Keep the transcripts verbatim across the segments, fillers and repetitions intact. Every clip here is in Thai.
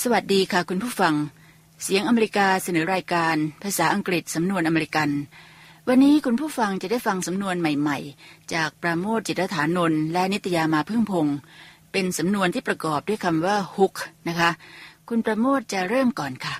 สวัสดีค่ะคุณผู้ฟังเสียงอเมริกาเสนอรายการภาษาอังกฤษสำนวนอเมริกันวันนี้คุณผู้ฟังจะได้ฟังสำนวนใหม่ๆจากปราโมชจิตรฐานนท์และนิตยามาพึ่งพงศ์เป็นสำนวนที่ประกอบด้วยคำว่า hook นะคะคุณปราโมชจะเริ่มก่อนค่ะ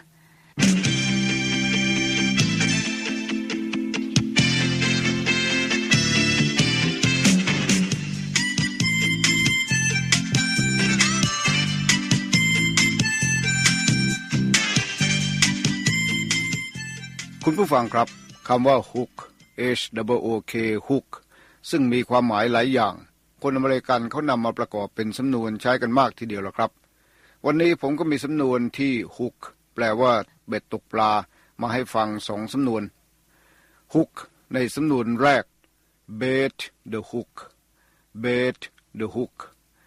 คุณผู้ฟังครับคำว่า hook h o o k hook ซึ่งมีความหมายหลายอย่างคนอเมริกันเขานำมาประกอบเป็นสำนวนใช้กันมากทีเดียวละครับวันนี้ผมก็มีสำนวนที่ hook แปลว่าเบ็ดตกปลามาให้ฟังสองสำนวน hook ในสำนวนแรก bait the hook bait the hook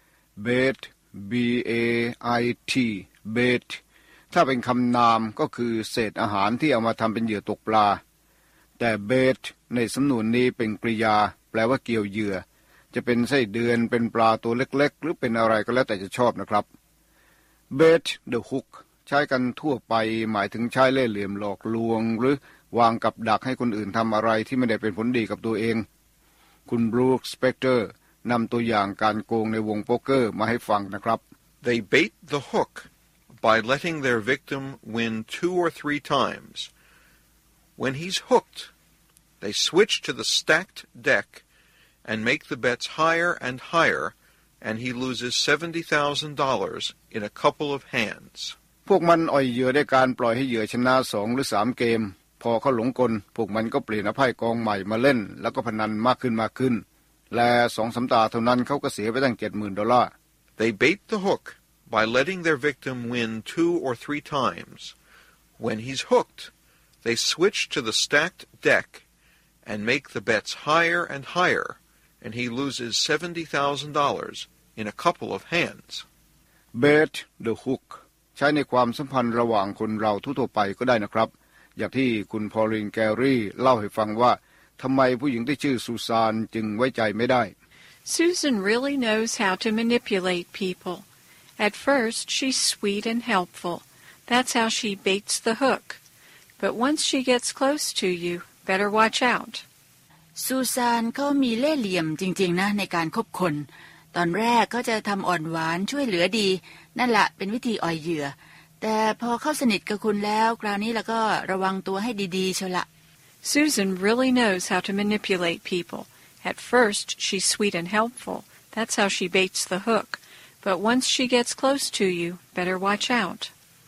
bait b a i t baitถ้าเป็นคำนามก็คือเศษอาหารที่เอามาทำเป็นเหยื่อตกปลาแต่เบทในสำนวนนี้เป็นกริยาแปลว่าเกี่ยวเหยื่อจะเป็นไส้เดือนเป็นปลาตัวเล็กๆหรือเป็นอะไรก็แล้วแต่จะชอบนะครับเบท the hook ใช้กันทั่วไปหมายถึงใช้เล่ห์เหลี่ยมหลอกลวงหรือวางกับดักให้คนอื่นทำอะไรที่ไม่ได้เป็นผลดีกับตัวเองคุณบรูคสเปกเตอร์นำตัวอย่างการโกงในวงโป๊กเกอร์มาให้ฟังนะครับ They bait the hook by letting their victim win two or three times. When he's hooked, they switch to the stacked deck and make the bets higher and higher, and he loses seventy thousand dollars in a couple of hands. พวกมันอ่อยเหยื่อด้วยการปล่อยให้เหยื่อชนะสองหรือสามเกมพอเขาหลงกลพวกมันก็เปลี่ยนเอาไพ่กองใหม่มาเล่นแล้วก็พนันมากขึ้นมากขึ้นและสองสามตาเท่านั้นเขาก็เสียไปตั้ง เจ็ดหมื่น ดอลลาร์ They bait the hook by letting their victim win two or three times. When he's hooked, they switch to the stacked deck and make the bets higher and higher, and he loses seventy thousand dollars in a couple of hands. Bait the hook ใช้ในความสัมพันธ์ระหว่างคนเราทั่วไปก็ได้นะครับอย่างที่คุณพอลินแกรี่เล่าให้ฟังว่าทำไมผู้หญิงที่ชื่อซูซานจึงไว้ใจไม่ได้ Susan really knows how to manipulate people.At first, she's sweet and helpful. That's how she baits the hook. But once she gets close to you, better watch out. ซูซานเขามีเล่ห์เหลี่ยมจริงๆนะในการคบคนตอนแรกเขาจะทำอ่อนหวานช่วยเหลือดีนั่นแหละเป็นวิธีอ่อยเหยื่อแต่พอเข้าสนิทกับคุณแล้วคราวนี้แล้วก็ระวังตัวให้ดีๆเชียวละ Susan really knows how to manipulate people. At first, she's sweet and helpful. That's how she baits the hook.But once she gets close to you, better watch out.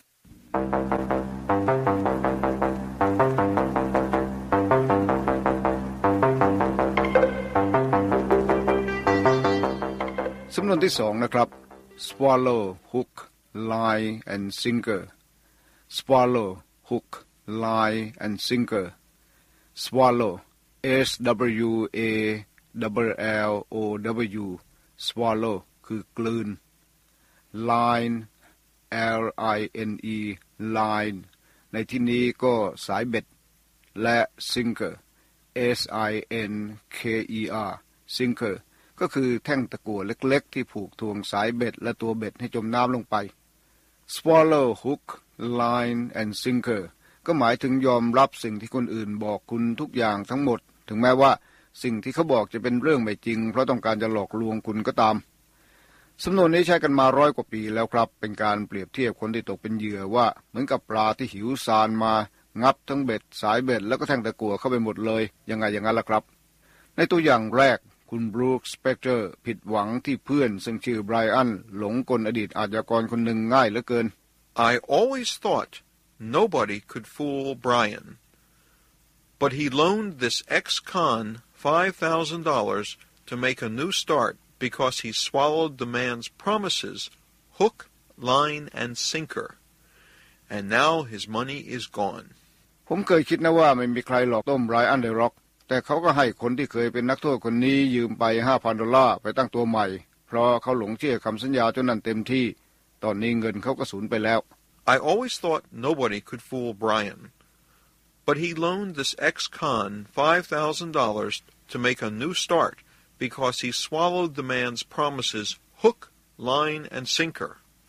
สำนวนที่สองนะครับ swallow hook line and sinker swallow hook line and sinker swallow s w a l l o w swallow คือกลืน line l i n e line ในที่นี้ก็สายเบ็ดและ sinker s i n k e r sinker ก็คือแท่งตะกั่วเล็กๆที่ผูกทวงสายเบ็ดและตัวเบ็ดให้จมน้ำลงไป swallow hook line and sinker ก็หมายถึงยอมรับสิ่งที่คนอื่นบอกคุณทุกอย่างทั้งหมดถึงแม้ว่าสิ่งที่เขาบอกจะเป็นเรื่องไม่จริงเพราะต้องการจะหลอกลวงคุณก็ตามสำนวนนี้ใช้กันมาร้อยกว่าปีแล้วครับเป็นการเปรียบเทียบคนที่ตกเป็นเหยื่อว่าเหมือนกับปลาที่หิวซานมางับทั้งเบ็ดสายเบ็ดแล้วก็แท่งตะกั่วเข้าไปหมดเลยยังไงอย่างนั้นล่ะครับในตัวอย่างแรกคุณบรูคสเปกเตอร์ผิดหวังที่เพื่อนซึ่งชื่อไบรอันหลงกลอดีตอาชญากรคนหนึ่งง่ายเหลือเกิน I always thought nobody could fool Brian, but he loaned this ex-con five thousand dollars to make a new start.Because he swallowed the man's promises, hook, line, and sinker. And now his money is gone. ผมเคยคิดนะว่าไม่มีใครหลอกต้มไบรอันได้หรอกแต่เขาก็ให้คนที่เคยเป็นนักโทษคนนี้ยืมไป ห้าพัน ดอลลาร์ไปตั้งตัวใหม่เพราะเขาหลงเชื่อคำสัญญาจนนั้นเต็มที่ตอนนี้เงินเขาก็สูญไปแล้ว I always thought nobody could fool Brian, but he loaned this ex-con five thousand dollars to make a new start.Because he swallowed the man's promises, hook, line, and sinker.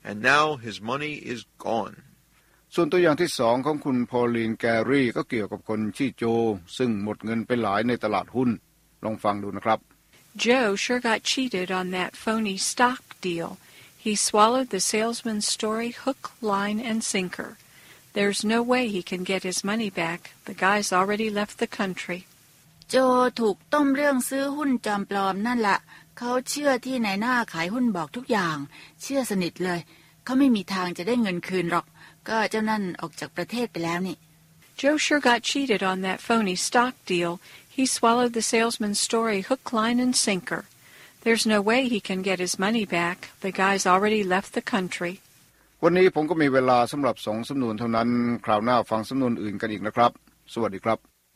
and now his money is gone. ส่วนตัวอย่างที่สองของคุณพอลีนแกรี่ก็เกี่ยวกับคนชื่อโจซึ่งหมดเงินไปหลายในตลาดหุ้นลองฟังดูนะครับ Joe sure got cheated on that phony stock deal. He swallowed the salesman's story hook, line, and sinker. There's no way he can get his money back. The guy's already left the country. โจถูกต้มเรื่องซื้อหุ้นจอมปลอมนั่นละเขาเชื่อที่นายหน้าขายหุ้นบอกทุกอย่างเชื่อสนิทเลยเขาไม่มีทางจะได้เงินคืนหรอกก็เจ้านั่นออกจากประเทศไปแล้วนี่ Joe sure got cheated on that phony stock deal. He swallowed the salesman's story hook, line, and sinker. There's no way he can get his money back. The guy's already left the country. วันนี้ผมก็มีเวลาสำหรับสองสำนวนเท่านั้นคราวหน้าฟังสำนวนอื่นกันอีกนะครับสวัสดีครับ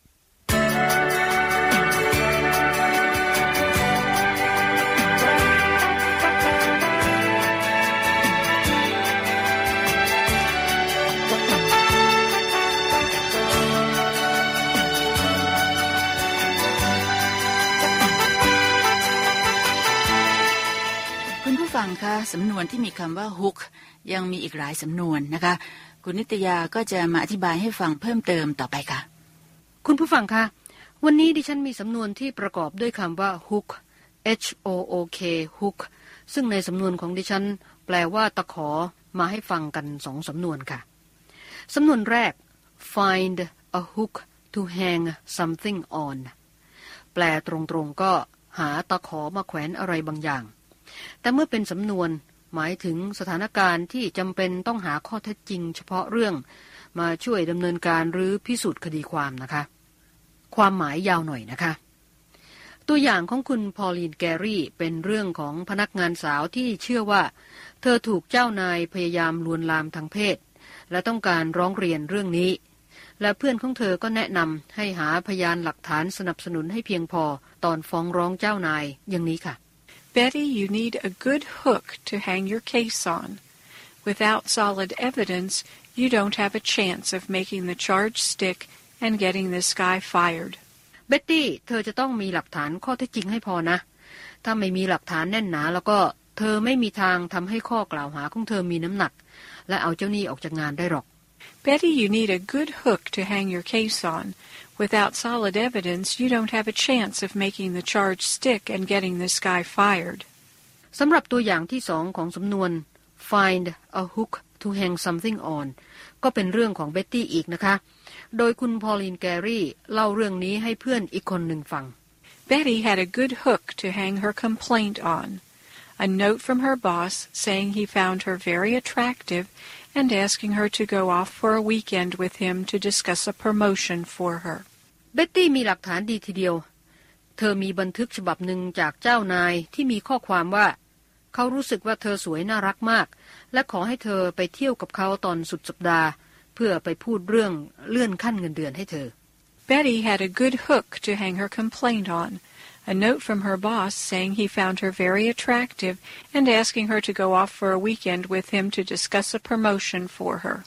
ฟังค่ะสำนวนที่มีคำว่า hook ยังมีอีกหลายสำนวนนะคะคุณนิตยาก็จะมาอธิบายให้ฟังเพิ่มเติมต่อไปค่ะคุณผู้ฟังคะวันนี้ดิฉันมีสำนวนที่ประกอบด้วยคำว่า hook h o o k hook ซึ่งในสำนวนของดิฉันแปลว่าตะขอมาให้ฟังกันสองสำนวนค่ะสำนวนแรก find a hook to hang something on แปลตรงๆก็หาตะขอมาแขวนอะไรบางอย่างแต่เมื่อเป็นสำนวนหมายถึงสถานการณ์ที่จำเป็นต้องหาข้อเท็จจริงเฉพาะเรื่องมาช่วยดำเนินการหรือพิสูจน์คดีความนะคะความหมายยาวหน่อยนะคะตัวอย่างของคุณพอลีนแกรี่เป็นเรื่องของพนักงานสาวที่เชื่อว่าเธอถูกเจ้านายพยายามลวนลามทางเพศและต้องการร้องเรียนเรื่องนี้และเพื่อนของเธอก็แนะนำให้หาพยานหลักฐานสนับสนุนให้เพียงพอตอนฟ้องร้องเจ้านายอย่างนี้ค่ะ Betty, you need a good hook to hang your case on. Without solid evidence, you don't have a chance of making the charge stick and getting this guy fired. Betty, เธอจะต้องมีหลักฐานข้อเท็จจริงให้พอนะถ้าไม่มีหลักฐานแน่นหนาแล้วก็เธอไม่มีทางทำให้ข้อกล่าวหาของเธอมีน้ำหนักและเอาเจ้าหนี้ออกจากงานได้หรอก Betty, you need a good hook to hang your case on.Without solid evidence, you don't have a chance of making the charge stick and getting this guy fired. สำหรับตัวอย่างที่สองของสำนวน find a hook to hang something on ก็เป็นเรื่องของเบ็ตตี้อีกนะคะโดยคุณพอลีนแกรี่เล่าเรื่องนี้ให้เพื่อนอีกคนหนึ่งฟัง Betty had a good hook to hang her complaint on. A note from her boss saying he found her very attractive and asking her to go off for a weekend with him to discuss a promotion for her. เบ็ตตี้มีหลักฐานดีทีเดียวเธอมีบันทึกฉบับหนึ่งจากเจ้านายที่มีข้อความว่าเขารู้สึกว่าเธอสวยน่ารักมากและขอให้เธอไปเที่ยวกับเขาตอนสุดสัปดาห์เพื่อไปพูดเรื่องเลื่อนขั้นเงินเดือนให้เธอ Betty had a good hook to hang her complaint on.A note from her boss saying he found her very attractive and asking her to go off for a weekend with him to discuss a promotion for her.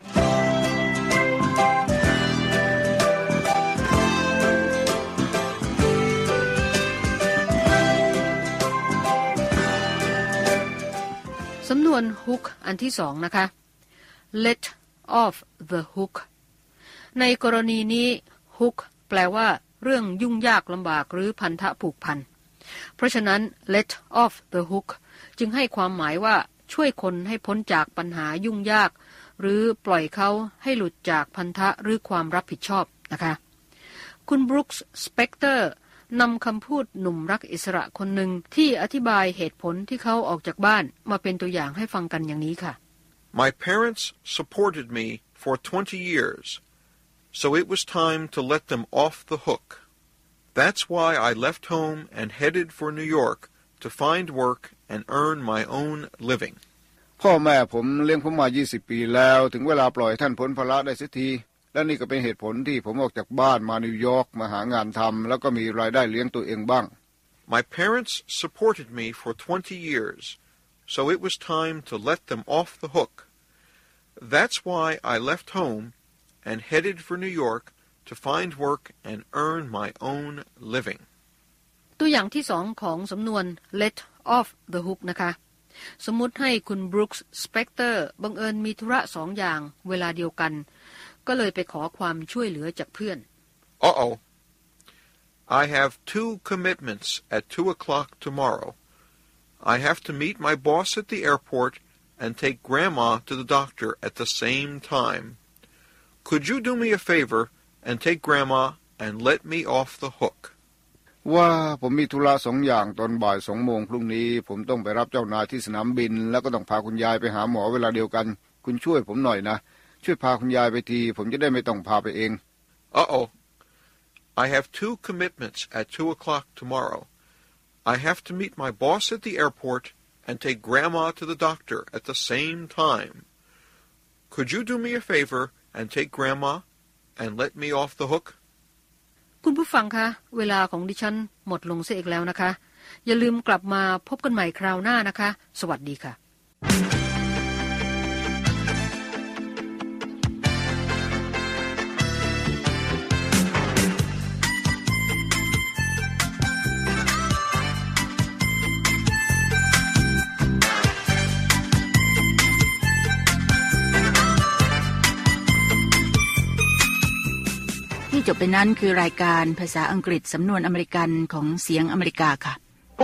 สำนวน hook อันที่สองนะคะ let off the hook ในกรณีนี้ hook แปลว่าเรื่องยุ่งยากลำบากหรือพันธะผูกพันเพราะฉะนั้น let off the hook จึงให้ความหมายว่าช่วยคนให้พ้นจากปัญหายุ่งยากหรือปล่อยเขาให้หลุดจากพันธะหรือความรับผิดชอบนะคะคุณบรูคส์สเปกเตอร์นำคำพูดหนุ่มรักอิสระคนหนึ่งที่อธิบายเหตุผลที่เขาออกจากบ้านมาเป็นตัวอย่างให้ฟังกันอย่างนี้ค่ะ My parents supported me for twenty years.So it was time to let them off the hook. That's why I left home and headed for New York to find work and earn my own living. พ่อแม่ผมเลี้ยงผมมายี่สิบปีแล้วถึงเวลาปล่อยท่านพ้นภาระได้สักทีและนี่ก็เป็นเหตุผลที่ผมออกจากบ้านมานิวยอร์กมาหางานทำแล้วก็มีรายได้เลี้ยงตัวเองบ้าง My parents supported me for twenty years, so it was time to let them off the hook. That's why I left home.and headed for New York to find work and earn my own living. ตัวอย่างที่สองของสำนวน let off the hook นะคะสมมุติให้คุณบรูคส์สเปกเตอร์บังเอิญมีธุระสองอย่างเวลาเดียวกันก็เลยไปขอความช่วยเหลือจากเพื่อน Uh-oh. I have two commitments at two o'clock tomorrow. I have to meet my boss at the airport and take Grandma to the doctor at the same time. Could you do me a favor and take Grandma and let me off the hook? ว่าผมมีธุระสองอย่างตอนบ่ายสองโมงพรุ่งนี้ผมต้องไปรับเจ้านายที่สนามบินแล้วก็ต้องพาคุณยายไปหาหมอเวลาเดียวกันคุณช่วยผมหน่อยนะช่วยพาคุณยายไปทีผมจะได้ไม่ต้องพาไปเอง Uh-oh. I have two commitments at two o'clock tomorrow. I have to meet my boss at the airport and take Grandma to the doctor at the same time. Could you do me a favor and take Grandma and let me off the hook? คุณผู้ฟังคะเวลาของดิฉันหมดลงเสียอีกแล้วนะคะอย่าลืมกลับมาพบกันใหม่คราวหน้านะคะสวัสดีค่ะที่จบไปนั้นคือรายการภาษาอังกฤษสำนวนอเมริกันของเสียงอเมริกาค่ะ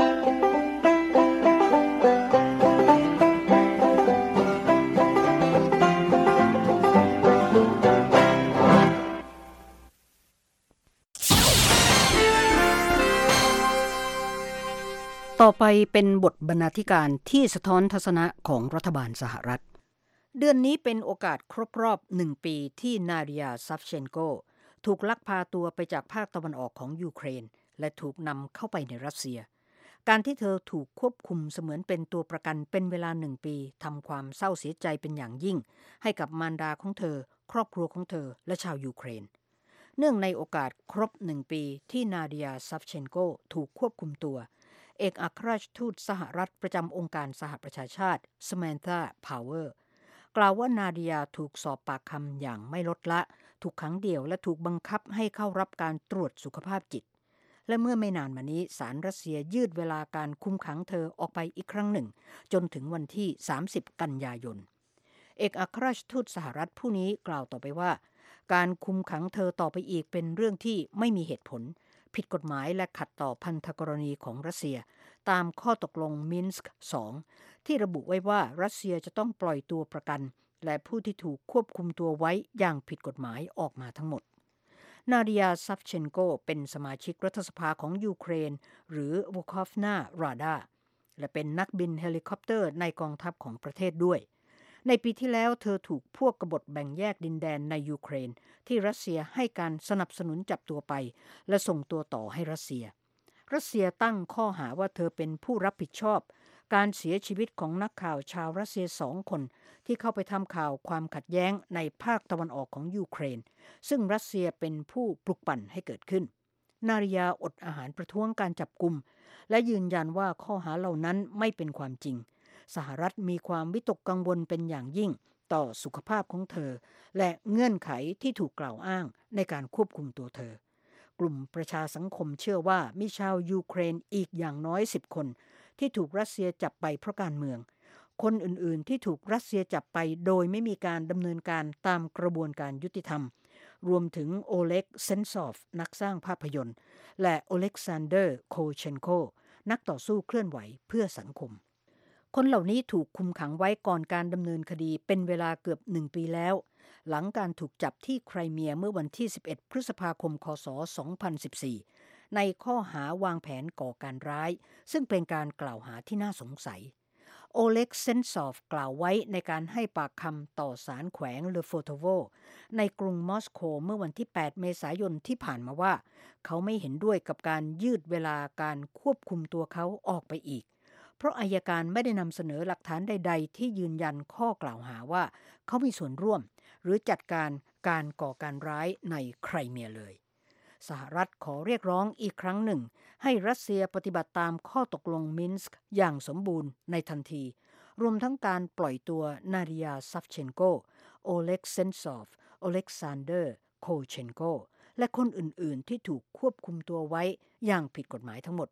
ต่อไปเป็นบทบรรณาธิการที่สะท้อนทัศนะของรัฐบาลสหรัฐเดือนนี้เป็นโอกาสครบรอบหนึ่งปีที่นาเดีย ซัฟเชนโกถูกลักพาตัวไปจากภาคตะวันออกของยูเครนและถูกนำเข้าไปในรัสเซียการที่เธอถูกควบคุมเสมือนเป็นตัวประกันเป็นเวลาหนึ่งปีทำความเศร้าเสียใจเป็นอย่างยิ่งให้กับมารดาของเธอครอบครัวของเธอและชาวยูเครนเนื่องในโอกาสครบหนึ่งปีที่นาเดีย ซัฟเชนโกถูกควบคุมตัวเอกอัครราชทูตสหรัฐประจำองค์การสหประชาชาติสแมนธา พาวเวอร์กล่าวว่านาเดียถูกสอบปากคำอย่างไม่ลดละถูกขังเดี่ยวและถูกบังคับให้เข้ารับการตรวจสุขภาพจิตและเมื่อไม่นานมานี้ศาลรัสเซียยืดเวลาการคุมขังเธอออกไปอีกครั้งหนึ่งจนถึงวันที่สามสิบกันยายนเอกอัครราชทูตสหรัฐผู้นี้กล่าวต่อไปว่าการคุมขังเธอต่อไปอีกเป็นเรื่องที่ไม่มีเหตุผลผิดกฎหมายและขัดต่อพันธกรณีของรัสเซียตามข้อตกลงมินสก์สองที่ระบุไว้ว่ารัสเซียจะต้องปล่อยตัวประกันและผู้ที่ถูกควบคุมตัวไว้อย่างผิดกฎหมายออกมาทั้งหมดนาเดีย ซัฟเชนโกเป็นสมาชิกรัฐสภาของยูเครนหรือวอคอฟนา ราดาและเป็นนักบินเฮลิคอปเตอร์ในกองทัพของประเทศด้วยในปีที่แล้วเธอถูกพวกกบฏแบ่งแยกดินแดนในยูเครนที่รัสเซียให้การสนับสนุนจับตัวไปและส่งตัวต่อให้รัสเซียรัสเซียตั้งข้อหาว่าเธอเป็นผู้รับผิดชอบการเสียชีวิตของนักข่าวชาวรัสเซียสองคนที่เข้าไปทำข่าวความขัดแย้งในภาคตะวันออกของยูเครนซึ่งรัสเซียเป็นผู้ปลุกปั่นให้เกิดขึ้นนาริยาอดอาหารประท้วงการจับกุมและยืนยันว่าข้อหาเหล่านั้นไม่เป็นความจริงสหรัฐมีความวิตกกังวลเป็นอย่างยิ่งต่อสุขภาพของเธอและเงื่อนไขที่ถูกกล่าวอ้างในการควบคุมตัวเธอกลุ่มประชาสังคมเชื่อว่ามีชาวยูเครนอีกอย่างน้อยสิบคนที่ถูกรัสเซียจับไปเพราะการเมืองคนอื่นๆที่ถูกรัสเซียจับไปโดยไม่มีการดำเนินการตามกระบวนการยุติธรรมรวมถึงโอเล็ก เซนซอฟนักสร้างภาพยนตร์และโอเล็กซานเดอร์ โคเชนโกนักต่อสู้เคลื่อนไหวเพื่อสังคมคนเหล่านี้ถูกคุมขังไว้ก่อนการดำเนินคดีเป็นเวลาเกือบหนึ่งปีแล้วหลังการถูกจับที่ไครเมียเมื่อวันที่สิบเอ็ดพฤษภาคมคศสองพันสิบสี่ในข้อหาวางแผนก่อการร้ายซึ่งเป็นการกล่าวหาที่น่าสงสัยโอเล็ก เซนซอฟกล่าวไว้ในการให้ปากคำต่อศาลแขวงเลโฟโตโวในกรุงมอสโกเมื่อวันที่แปดเมษายนที่ผ่านมาว่าเขาไม่เห็นด้วยกับการยืดเวลาการควบคุมตัวเขาออกไปอีกเพราะอัยการไม่ได้นำเสนอหลักฐานใดๆที่ยืนยันข้อกล่าวหาว่าเขามีส่วนร่วมหรือจัดการการก่อการร้ายในไครเมียเลยสหรัฐขอเรียกร้องอีกครั้งหนึ่งให้รัสเซียปฏิบัติตามข้อตกลงมินสก์อย่างสมบูรณ์ในทันทีรวมทั้งการปล่อยตัวนาเดีย ซัฟเชนโกโอเล็ก เซนซอฟโอเล็กซานเดอร์ โคเชนโกและคนอื่นๆที่ถูกควบคุมตัวไว้อย่างผิดกฎหมายทั้งหมด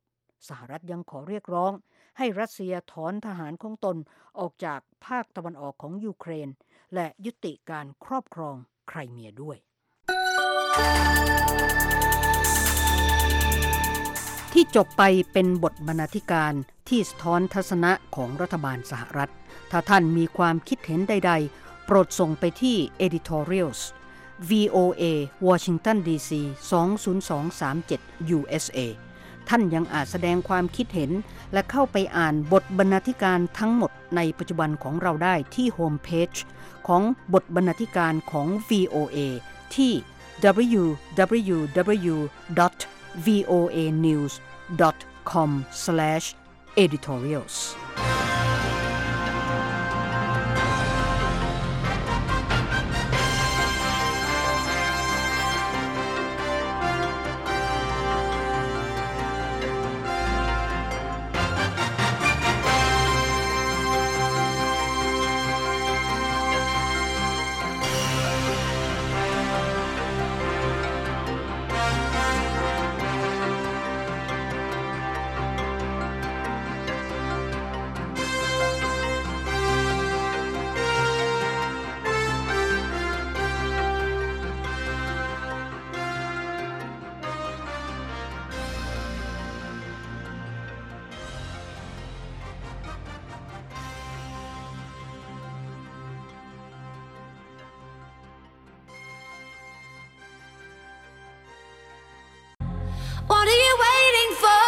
สหรัฐยังขอเรียกร้องให้รัสเซียถอนทหารของตนออกจากภาคตะวันออกของยูเครนและยุติการครอบครองไครเมียด้วยที่จบไปเป็นบทบรรณาธิการที่สะท้อนทัศนะของรัฐบาลสหรัฐถ้าท่านมีความคิดเห็นใดๆโปรดส่งไปที่ editorials วี โอ เอ Washington ดี ซี สอง ศูนย์ สอง สาม เจ็ด ยู เอส เอ ท่านยังอาจแสดงความคิดเห็นและเข้าไปอ่านบทบรรณาธิการทั้งหมดในปัจจุบันของเราได้ที่โฮมเพจของบทบรรณาธิการของ วี โอ เอ ที่ ดับเบิลยู ดับเบิลยู ดับเบิลยู ดอท วี โอ เอ นิวส์ ดอท คอม สแลช เอดิทอเรียลส์ What are you waiting for?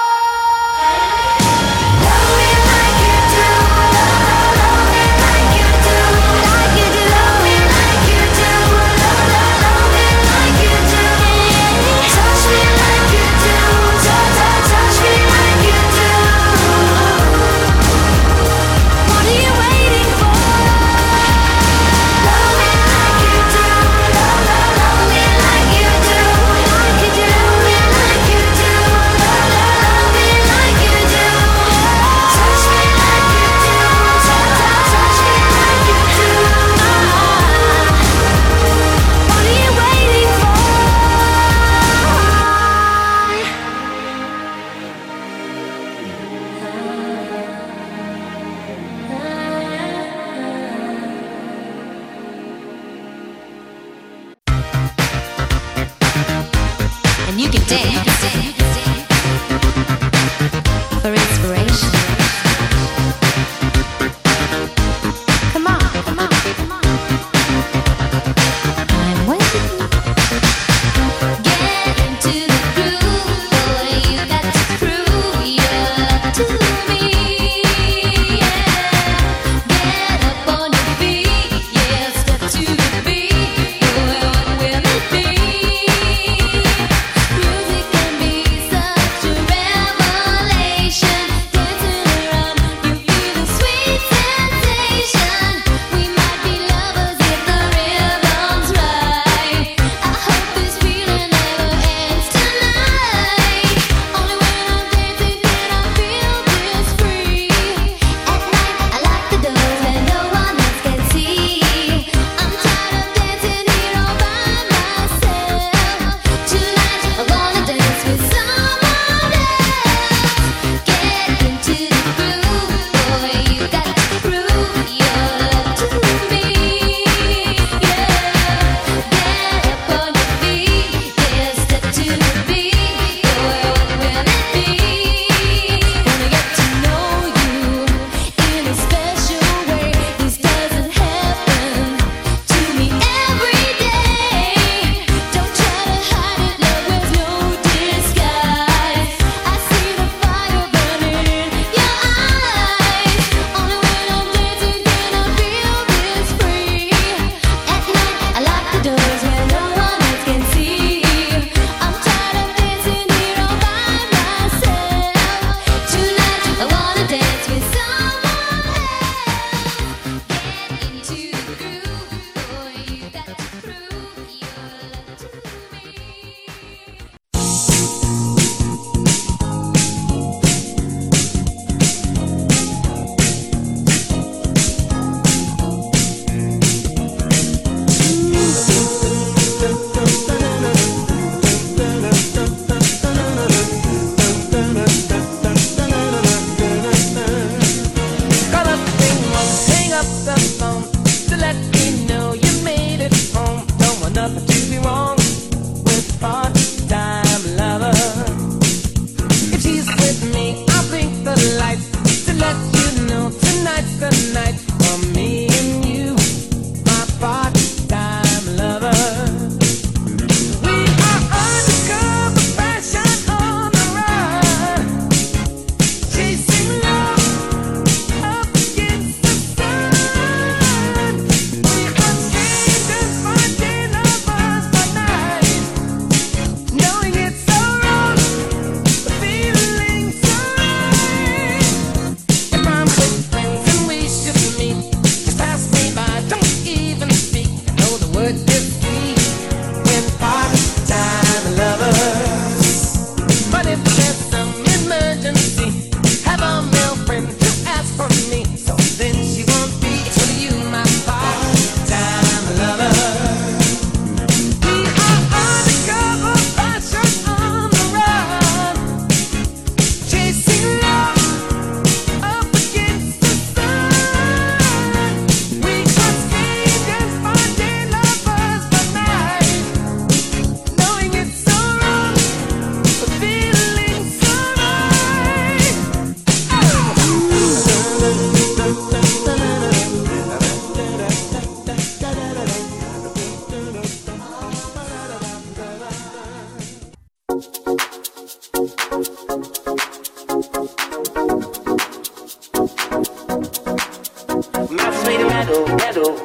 You can dance for inspiration. Come on, come on, come on. I'm waiting. Get into the groove, boy. You got to prove your love to me. Yeah. Get up on your feet, yeah. Step to the beat, boy. What will it be? Music can be such a revelation.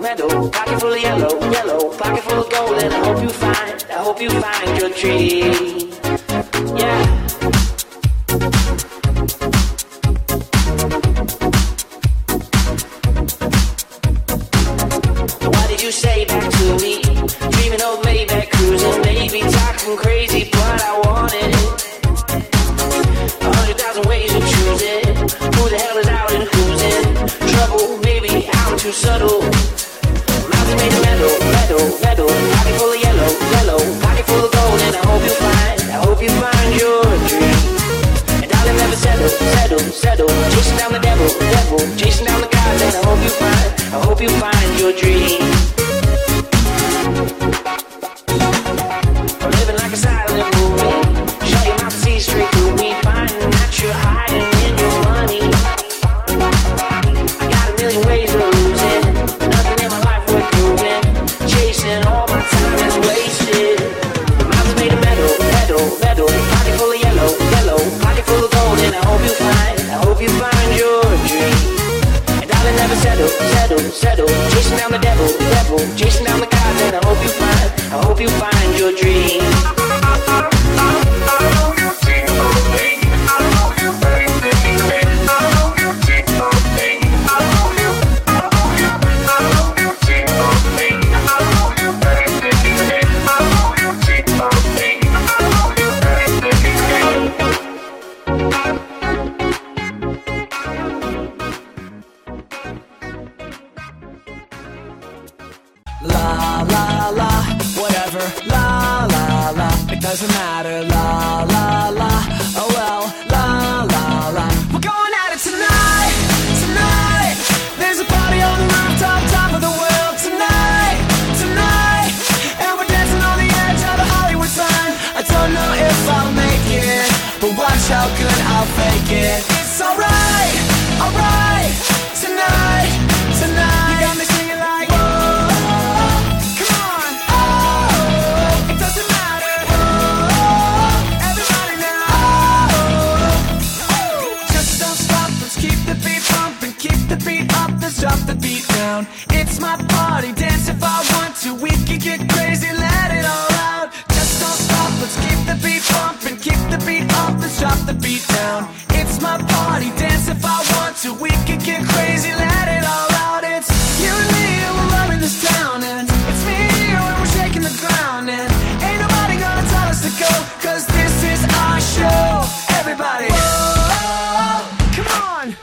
meadow, pocket full of yellow, yellow, pocket full of gold, and I hope you find, I hope you find your dream. Yeah. What did you say back to me? Dreaming of Maybach cruising, maybe talking crazy, but I wanted it. A hundred thousand ways to choose it. Who the hell is out and who's in trouble? Maybe I'm too subtle. Mountain made of metal, metal, metal. Pocket full of yellow, yellow. Pocket full of gold, and I hope you find, I hope you find your dream. And darling, never settle, settle, settle. Chasing down the devil, devil. Chasing down the gods, and I hope you find, I hope you find your dream. I'm living like a silent movie. Shut your mouth and see straight through me. Finding that you're hiding in your money. I got a million ways to lose it. Nothing in my life worth proving. Chasing all my time is wasted. Mouth is made of metal, metal, metal. Pocket full of yellow, yellow. Pocket full of gold, and I hope you find, I hope you find your dream. And darling, never settle, settle, settle. Chasing down the devil, devil. Chasing down the gods, and I hope you find, I hope you find your dream. La la la, whatever, la la la, it doesn't matter, la la la, oh well, la la la. We're going at it tonight, tonight. There's a party on the rooftop, top of the world tonight, tonight. And we're dancing on the edge of the Hollywood sign. I don't know if I'll make it, but watch how good I'll fake it. It's alright, alright, tonight, tonight. You got me singing like, drop the beat down. It's my party, dance if I want to. We can get crazy, let it all out. Just don't stop, let's keep the beat pumping. Keep the beat up, let's drop the beat down. It's my party, dance if I want to. We can get crazy, let it all out. It's you and me, and we're running this town. And it's me and you, and we're shaking the ground. And ain't nobody gonna tell us to go, cause this is our show. Everybody, whoa, come on.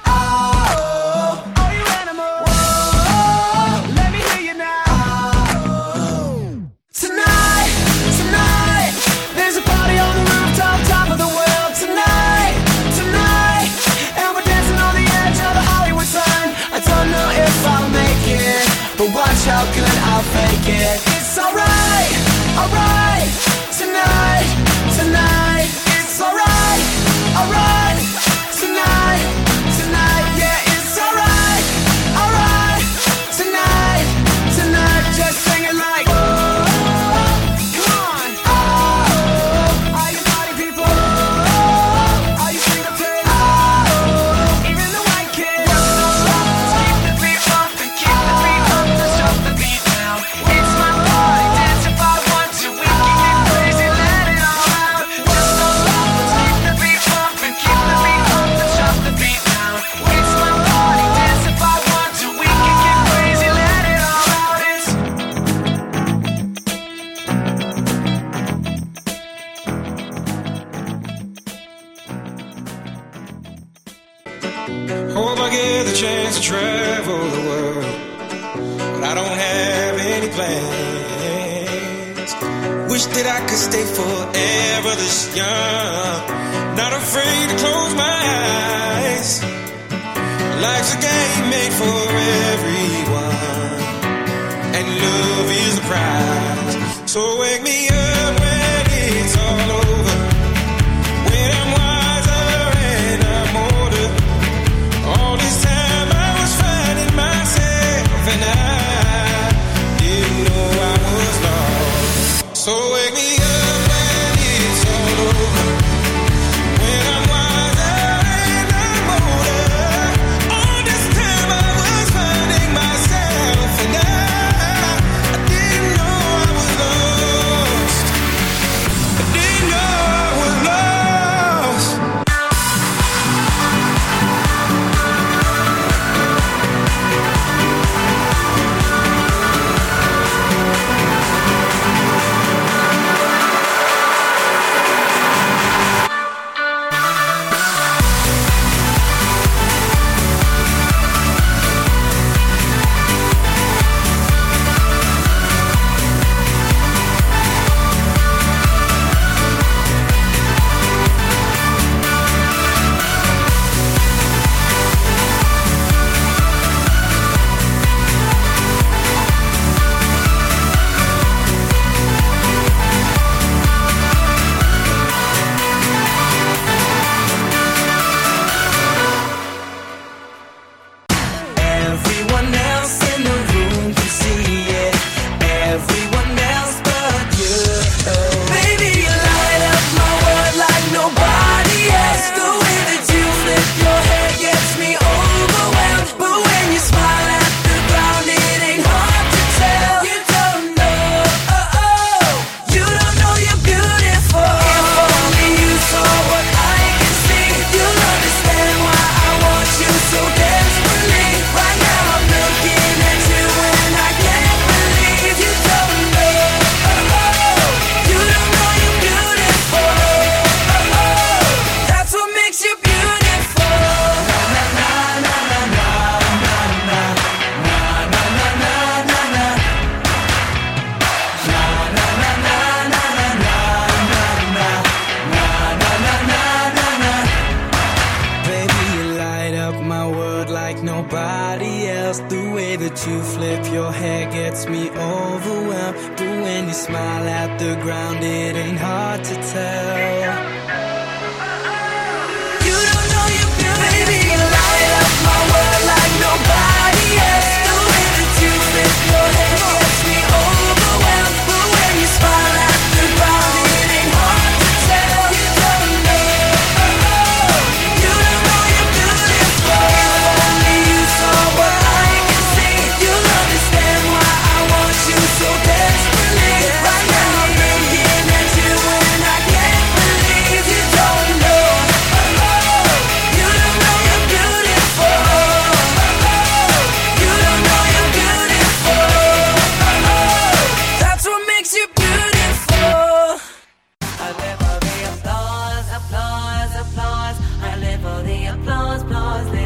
Watch how good I'll fake it. It's alright, alright, tonight, tonight. It's alright, alright, tonight, tonight. Yeah, it's alright, alright, tonight, tonight. Just sing it like, oh, come on, oh, are you party people? Oh, are you single players? Oh, even the white kids. Let's keep the beat pumping, keep the beat up. The beat down. It's my party, dance if I want to. We can get crazy, let it all out. Just don't stop, let's keep the beat pumping, keep the beat up, let's drop the beat down. It's my party, dance if I want to. We can get crazy, let it all out. It's hope I get the chance to travel the world, but I don't have any plans. Wish that I could stay forever this young, not afraid to close my eyes. Life's a game made for everyone, and love is the prize. So wake me up when it's all over, when I'm wiser and I'm older. All this time I was finding myself, and I didn't know I was lost. So wake me up when it's all over, when I'm wiser and I'm older. All this time I was finding myself, and I way that you flip your hair gets me overwhelmed. But when you smile at the ground, it ain't hard to tell. You don't know you're beautiful. Baby, you light up my world like nobody else. The way that you flip your hair gets me overwhelmed. But when you smile at the ground, it ain't hard to tell. You don't know. You don't know you're beautiful. If only you saw what I can see, you'll understand why I want you so desperately. Right now I'm looking at you and I can't believe you don't know. You don't know you're beautiful. You don't know you're beautiful. That's what makes you beautiful. I live for the applause, applause, applause. I live for the applause, applause.